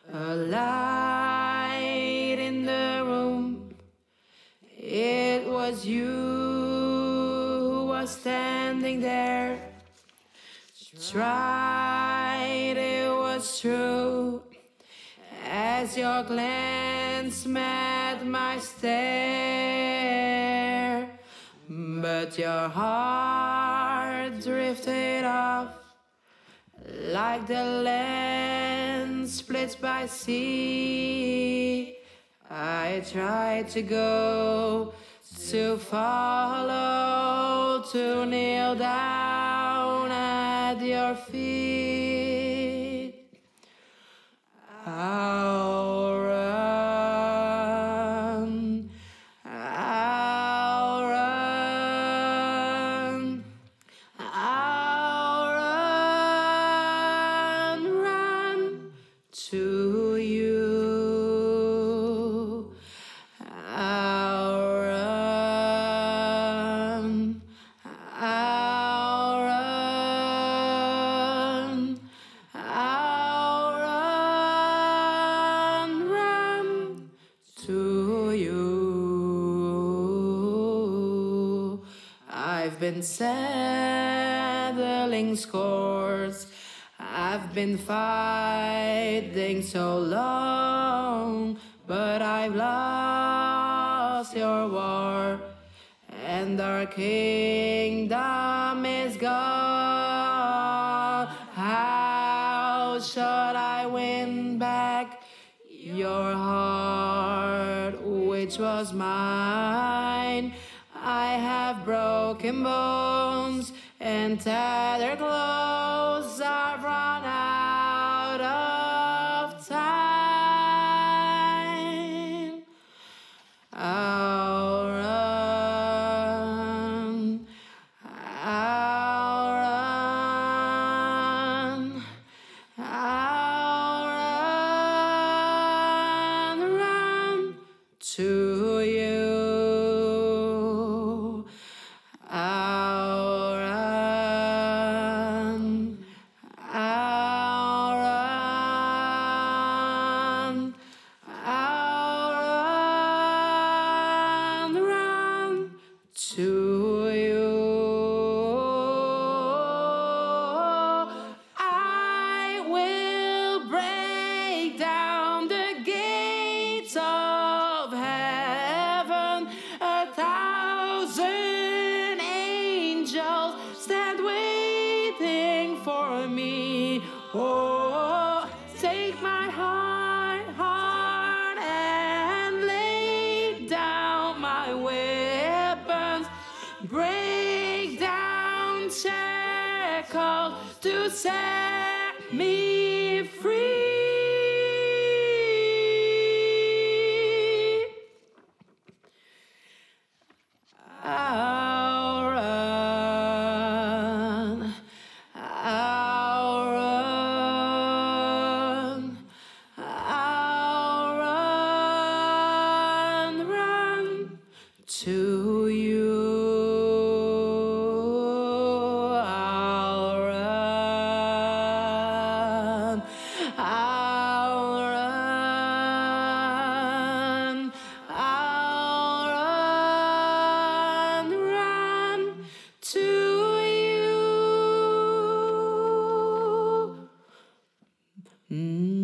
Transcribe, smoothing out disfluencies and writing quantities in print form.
A light in the room. It was you who was standing there. Tried, it was true. As your glance met my stare, but your heart drifted off like the land splits by sea. I tried to go, to follow, to kneel down at your feet. I'll run, I'll run, I'll run to you. I'll run, I'll run, I'll run to you. I've been settling scores. I've been fighting so long, but I've lost your war, and our kingdom is gone. How should I win back your heart, which was mine? I have broken bones and tattered clothes. I've run out of time. I'll run, I'll run, I'll run to you. I'll run, I'll run, I'll run to you. I will break down the gates of heaven. 1,000 angels stand waiting for me. Oh, take my heart and lay down my weapons. Break down shackles to set me free. I'll run, I'll run, I'll run to you. I'll run, I'll run, I'll run to you.